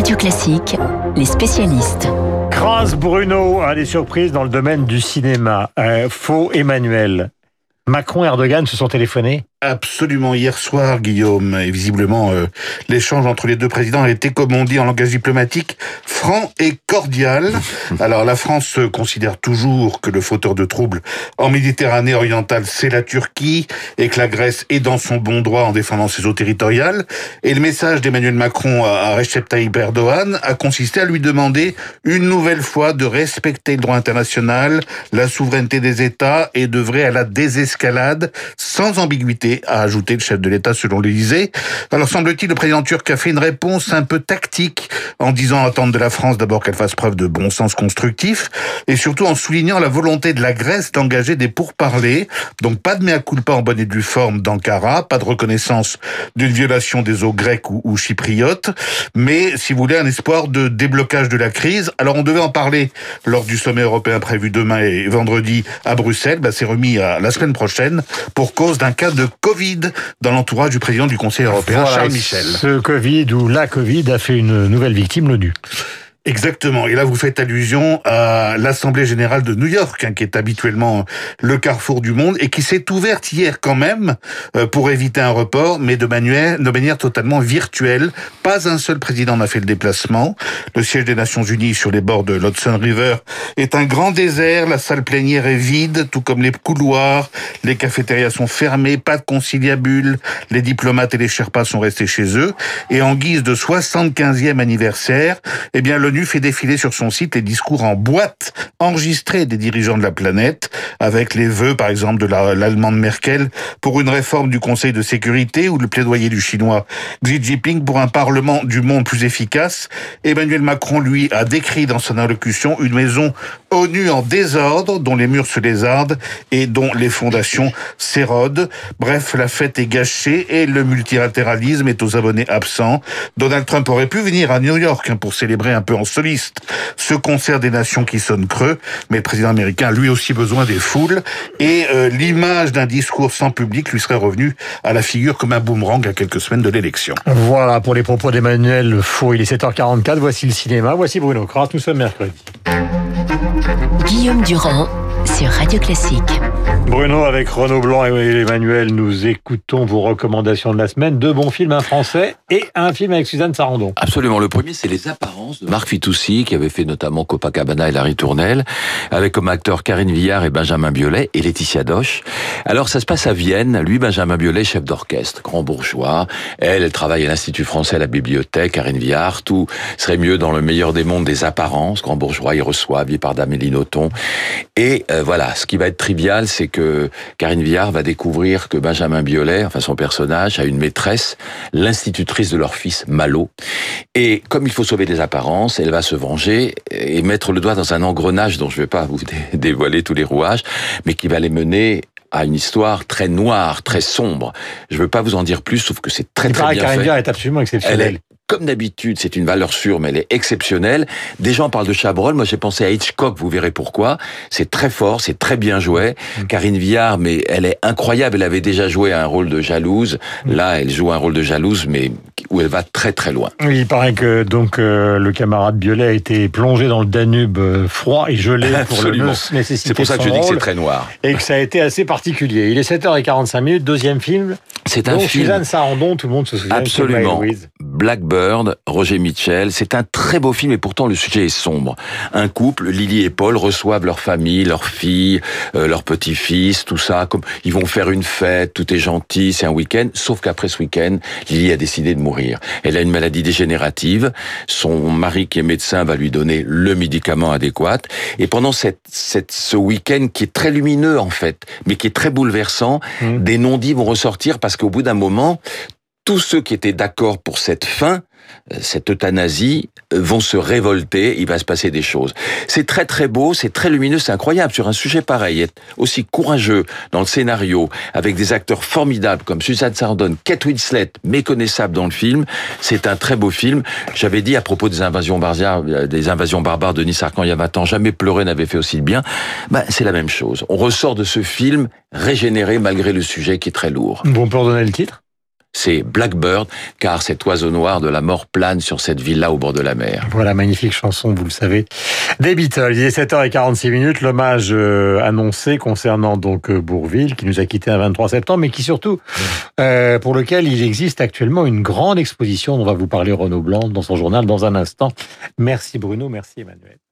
Radio Classique, les spécialistes. Grâce Bruno a des surprises dans le domaine du cinéma. Faux Emmanuel. Macron et Erdogan se sont téléphonés? Absolument, hier soir, Guillaume, et visiblement l'échange entre les deux présidents a été, comme on dit en langage diplomatique, franc et cordial. Alors la France considère toujours que le fauteur de troubles en Méditerranée orientale, c'est la Turquie, et que la Grèce est dans son bon droit en défendant ses eaux territoriales. Et le message d'Emmanuel Macron à Recep Tayyip Erdogan a consisté à lui demander une nouvelle fois de respecter le droit international, la souveraineté des États et d'œuvrer à la désescalade sans ambiguïté, a ajouté le chef de l'État selon l'Élysée. Alors semble-t-il, le président turc a fait une réponse un peu tactique en disant attendre de la France d'abord qu'elle fasse preuve de bon sens constructif et surtout en soulignant la volonté de la Grèce d'engager des pourparlers. Donc pas de mea culpa en bonne et due forme d'Ankara, pas de reconnaissance d'une violation des eaux grecques ou chypriotes, mais si vous voulez un espoir de déblocage de la crise. Alors on devait en parler lors du sommet européen prévu demain et vendredi à Bruxelles. C'est remis à la semaine prochaine pour cause d'un cas de Covid dans l'entourage du président du Conseil européen, voilà, Charles Michel. Ce Covid ou la Covid a fait une nouvelle victime, l'ONU. Exactement. Et là, vous faites allusion à l'Assemblée générale de New York, qui est habituellement le carrefour du monde et qui s'est ouverte hier quand même pour éviter un report, mais de manière totalement virtuelle. Pas un seul président n'a fait le déplacement. Le siège des Nations Unies sur les bords de l'Hudson River est un grand désert. La salle plénière est vide, tout comme les couloirs. Les cafétérias sont fermées, pas de conciliabule. Les diplomates et les Sherpas sont restés chez eux. Et en guise de 75e anniversaire, eh bien, l'ONU fait défiler sur son site les discours en boîte enregistrés des dirigeants de la planète, avec les vœux, par exemple, de l'allemande Merkel pour une réforme du Conseil de sécurité ou le plaidoyer du chinois Xi Jinping pour un parlement du monde plus efficace. Emmanuel Macron, lui, a décrit dans son allocution une maison ONU en désordre, dont les murs se lézardent et dont les fondations s'érodent. Bref, la fête est gâchée et le multilatéralisme est aux abonnés absents. Donald Trump aurait pu venir à New York pour célébrer un peu en soliste ce concert des nations qui sonne creux, mais le président américain a lui aussi besoin des foules et l'image d'un discours sans public lui serait revenue à la figure comme un boomerang à quelques semaines de l'élection. Voilà pour les propos d'Emmanuel Faux. Il est 7h44, voici le cinéma, voici Bruno Kras, nous sommes mercredi. Guillaume Durand sur Radio Classique. Bruno, avec Renaud Blanc et Emmanuel, nous écoutons vos recommandations de la semaine. 2 bons films, un français et un film avec Suzanne Sarandon. Absolument. Le premier, c'est Les Apparences de Marc Fitoussi, qui avait fait notamment Copacabana et La Ritournelle, avec comme acteurs Karine Viard et Benjamin Biolay et Laetitia Doche. Alors, ça se passe à Vienne. Lui, Benjamin Biolay, chef d'orchestre, grand bourgeois. Elle travaille à l'Institut français à la bibliothèque. Karine Viard, tout serait mieux dans le meilleur des mondes des apparences. Grand bourgeois, il reçoit, habillé par d'Amélie Nothomb. Et voilà, ce qui va être trivial, c'est que Karine Viard va découvrir que Benjamin Biolay, enfin son personnage, a une maîtresse, l'institutrice de leur fils, Malo. Et comme il faut sauver des apparences, elle va se venger et mettre le doigt dans un engrenage dont je ne vais pas vous dévoiler tous les rouages, mais qui va les mener à une histoire très noire, très sombre. Je ne veux pas vous en dire plus, sauf que c'est très bien fait. Karine Viard est absolument exceptionnelle. Comme d'habitude, c'est une valeur sûre, mais elle est exceptionnelle. Des gens parlent de Chabrol. Moi, j'ai pensé à Hitchcock, vous verrez pourquoi. C'est très fort, c'est très bien joué. Karine Viard, mais elle est incroyable. Elle avait déjà joué un rôle de jalouse. Là, elle joue un rôle de jalouse, mais où elle va très très loin. Oui, il paraît que donc le camarade Biolay a été plongé dans le Danube froid et gelé pour le nécessiter. C'est pour ça que je dis que c'est très noir. Et que ça a été assez particulier. Il est 7h45, deuxième film. C'est un film. Suzanne Sarandon, tout le monde se souvient. Absolument. Blackbird, Roger Mitchell. C'est un très beau film et pourtant le sujet est sombre. Un couple, Lily et Paul, reçoivent leur famille, leurs filles, leurs petits-fils, tout ça. Comme ils vont faire une fête, tout est gentil, c'est un week-end. Sauf qu'après ce week-end, Lily a décidé de mourir. Elle a une maladie dégénérative. Son mari, qui est médecin, va lui donner le médicament adéquat. Et pendant ce week-end qui est très lumineux en fait, mais qui est très bouleversant, des non-dits vont ressortir parce qu'au bout d'un moment, tous ceux qui étaient d'accord pour cette fin, cette euthanasie, vont se révolter, il va se passer des choses. C'est très très beau, c'est très lumineux, c'est incroyable sur un sujet pareil, être aussi courageux dans le scénario, avec des acteurs formidables comme Suzanne Sarandon, Kate Winslet, méconnaissable dans le film, c'est un très beau film. J'avais dit à propos des invasions barbares de Denis Arcand il y a 20 ans, jamais pleurer n'avait fait aussi bien. C'est la même chose. On ressort de ce film régénéré malgré le sujet qui est très lourd. Bon, on peut redonner le titre ? c'est Blackbird, car cet oiseau noir de la mort plane sur cette villa au bord de la mer. Voilà, magnifique chanson, vous le savez, des Beatles. Il est 7h46, l'hommage annoncé concernant donc Bourvil, qui nous a quittés un 23 septembre, mais qui surtout, pour lequel il existe actuellement une grande exposition dont va vous parler Renaud Blanc dans son journal dans un instant. Merci Bruno, merci Emmanuel.